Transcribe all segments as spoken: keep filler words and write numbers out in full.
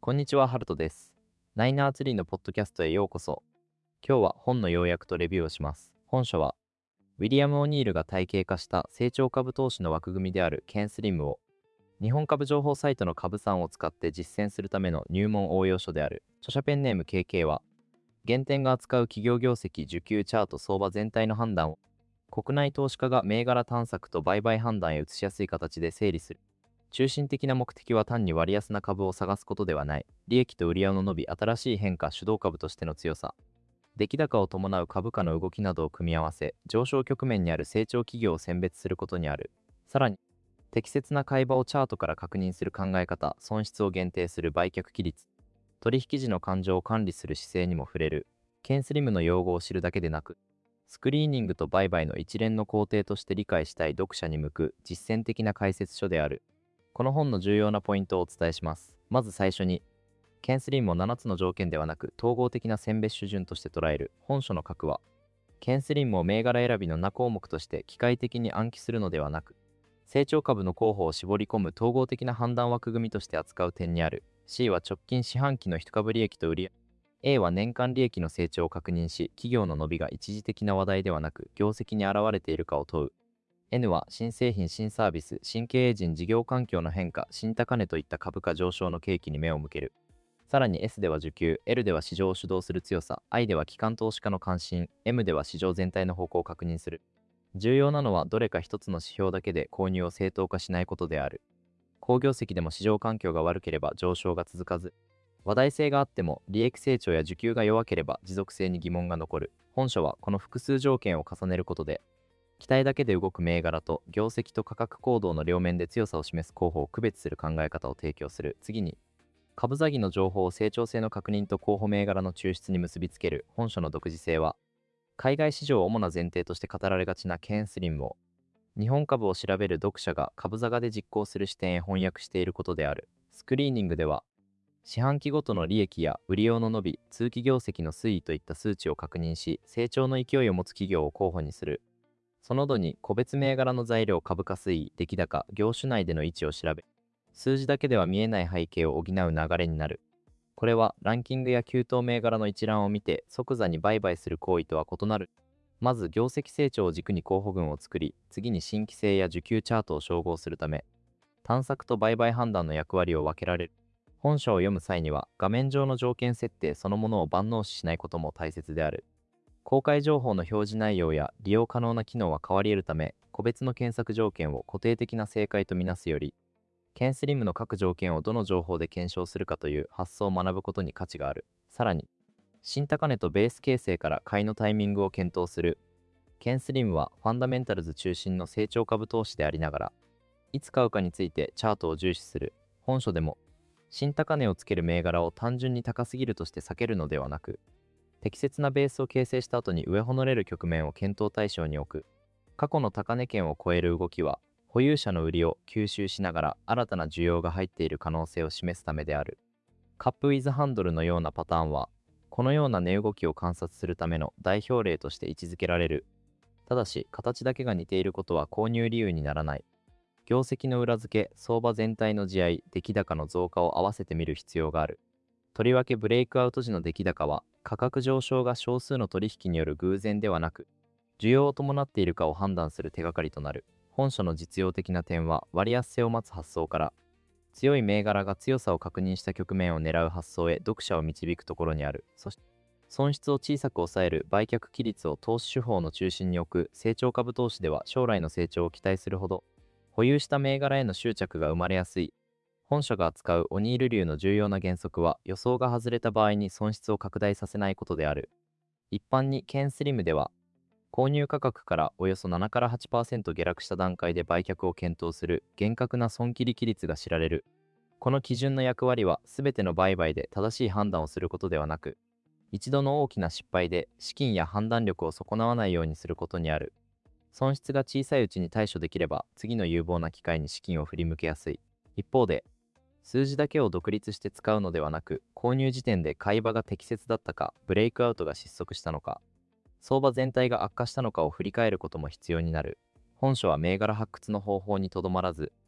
こんにちは、ハルトです。ナイナーツリーのポッドキャストへようこそ。今日は本の要約とレビューをします。本書は、ウィリアム・オニールが体系化した成長株投資の枠組みであるケンスリムを、日本株情報サイトの株産を使って実践するための入門応用書である。著者ペンネーム ケーケー は、原点が扱う企業業績、需給チャート、相場全体の判断を、国内投資家が銘柄探索と売買判断へ移しやすい形で整理する。中心的な目的は単に割安な株を探すことではない。利益と売上の伸び、新しい変化、主導株としての強さ、出来高を伴う株価の動きなどを組み合わせ、上昇局面にある成長企業を選別することにある。さらに、適切な買い場をチャートから確認する考え方、損失を限定する売却規律、取引時の感情を管理する姿勢にも触れる。ケンスリムの用語を知るだけでなく、スクリーニングと売買の一連の工程として理解したい読者に向く実践的な解説書である。この本の重要なポイントをお伝えします。まず最初に、ケンスリムをななつの条件ではなく統合的な選別手順として捉える。本書の核は、ケンスリムを銘柄選びのな項目として機械的に暗記するのではなく、成長株の候補を絞り込む統合的な判断枠組みとして扱う点にある。C は直近四半期の一株利益と売上。A は年間利益の成長を確認し、企業の伸びが一時的な話題ではなく、業績に現れているかを問う。N は新製品、新サービス、新経営陣、事業環境の変化、新高値といった株価上昇の契機に目を向ける。さらに S では需給、L では市場を主導する強さ、I では機関投資家の関心、M では市場全体の方向を確認する。重要なのはどれか一つの指標だけで購入を正当化しないことである。好業績でも市場環境が悪ければ上昇が続かず、話題性があっても利益成長や需給が弱ければ持続性に疑問が残る。本書はこの複数条件を重ねることで、期待だけで動く銘柄と業績と価格行動の両面で強さを示す候補を区別する考え方を提供する。次に、株詐欺の情報を成長性の確認と候補銘柄の抽出に結びつける。本書の独自性は、海外市場を主な前提として語られがちなケンスリムを、日本株を調べる読者が株ザガで実行する視点へ翻訳していることである。スクリーニングでは、四半期ごとの利益や売上の伸び、通期業績の推移といった数値を確認し、成長の勢いを持つ企業を候補にする。その度に個別銘柄の材料、株価推移、出来高、業種内での位置を調べ、数字だけでは見えない背景を補う流れになる。これはランキングや急騰銘柄の一覧を見て即座に売買する行為とは異なる。まず業績成長を軸に候補群を作り、次に新規性や需給チャートを照合するため、探索と売買判断の役割を分けられる。本書を読む際には画面上の条件設定そのものを万能視しないことも大切である。公開情報の表示内容や利用可能な機能は変わり得るため、個別の検索条件を固定的な正解とみなすより、ケンスリムの各条件をどの情報で検証するかという発想を学ぶことに価値がある。さらに、新高値とベース形成から買いのタイミングを検討する。ケンスリムはファンダメンタルズ中心の成長株投資でありながら、いつ買うかについてチャートを重視する。本書でも、新高値をつける銘柄を単純に高すぎるとして避けるのではなく、適切なベースを形成した後に上ほのれる局面を検討対象に置く。過去の高値圏を超える動きは、保有者の売りを吸収しながら新たな需要が入っている可能性を示すためである。カップウィズハンドルのようなパターンは、このような値動きを観察するための代表例として位置づけられる。ただし、形だけが似ていることは購入理由にならない。業績の裏付け、相場全体の地合い、出来高の増加を合わせてみる必要がある。とりわけブレイクアウト時の出来高は、価格上昇が少数の取引による偶然ではなく、需要を伴っているかを判断する手がかりとなる。本書の実用的な点は、割安性を待つ発想から、強い銘柄が強さを確認した局面を狙う発想へ読者を導くところにある。そして、損失を小さく抑える売却規律を投資手法の中心に置く成長株投資では将来の成長を期待するほど、保有した銘柄への執着が生まれやすい。本書が扱うオニール流の重要な原則は、予想が外れた場合に損失を拡大させないことである。一般にケンスリムでは、購入価格からおよそななからはちパーセント下落した段階で売却を検討する厳格な損切り規律が知られる。この基準の役割は、すべての売買で正しい判断をすることではなく、一度の大きな失敗で資金や判断力を損なわないようにすることにある。損失が小さいうちに対処できれば、次の有望な機会に資金を振り向けやすい。一方で、数字だけを独立して使うのではなく、購入時点で買い場が適切だったか、ブレイクアウトが失速したのか、相場全体が悪化したのかを振り返ることも必要になる。本書は銘柄発掘の方法にとどまらず、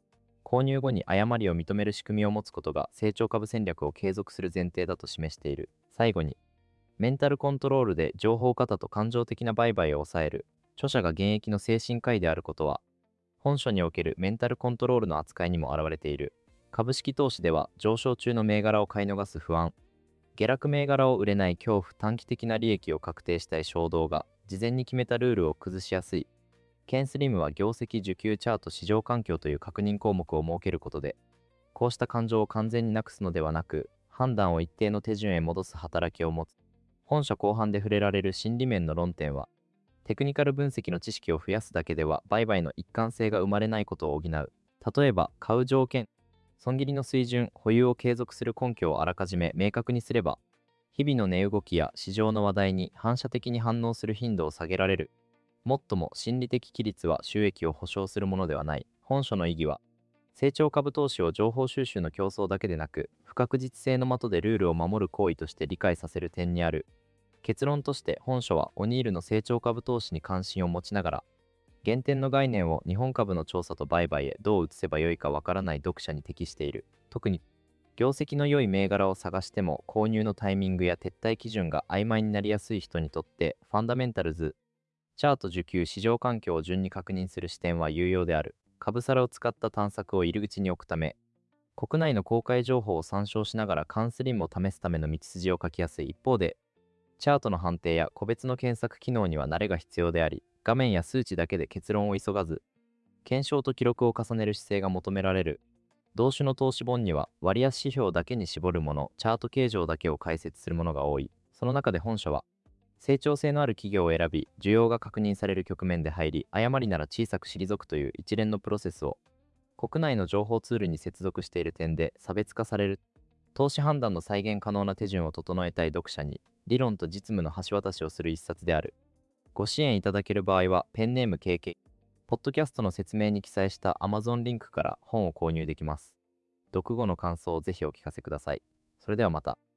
購入後に誤りを認める仕組みを持つことが成長株戦略を継続する前提だと示している。最後に、メンタルコントロールで情報過多と感情的な売買を抑える。著者が現役の精神科医であることは、本書におけるメンタルコントロールの扱いにも表れている。株式投資では上昇中の銘柄を買い逃す不安、下落銘柄を売れない恐怖、短期的な利益を確定したい衝動が事前に決めたルールを崩しやすい。ケンスリムは業績需給チャート市場環境という確認項目を設けることで、こうした感情を完全になくすのではなく、判断を一定の手順へ戻す働きを持つ。本書後半で触れられる心理面の論点は、テクニカル分析の知識を増やすだけでは売買の一貫性が生まれないことを補う。例えば、買う条件、損切りの水準、保有を継続する根拠をあらかじめ明確にすれば、日々の値動きや市場の話題に反射的に反応する頻度を下げられる。もっとも心理的規律は収益を保証するものではない。本書の意義は、成長株投資を情報収集の競争だけでなく、不確実性の下でルールを守る行為として理解させる点にある。結論として本書はオニールの成長株投資に関心を持ちながら、原点の概念を日本株の調査と売買へどう移せばよいかわからない読者に適している。特に、業績の良い銘柄を探しても購入のタイミングや撤退基準が曖昧になりやすい人にとって、ファンダメンタルズ、チャート需給市場環境を順に確認する視点は有用である。株サラを使った探索を入り口に置くため、国内の公開情報を参照しながらカンスリムを試すための道筋を書きやすい一方で、チャートの判定や個別の検索機能には慣れが必要であり、画面や数値だけで結論を急がず、検証と記録を重ねる姿勢が求められる。同種の投資本には割安指標だけに絞るもの、チャート形状だけを解説するものが多い。その中で本書は、成長性のある企業を選び、需要が確認される局面で入り、誤りなら小さく退くという一連のプロセスを、国内の情報ツールに接続している点で差別化される。投資判断の再現可能な手順を整えたい読者に、理論と実務の橋渡しをする一冊である。ご支援いただける場合は、ペンネーム ケーケー、ポッドキャストの説明に記載した Amazon リンクから本を購入できます。読後の感想をぜひお聞かせください。それではまた。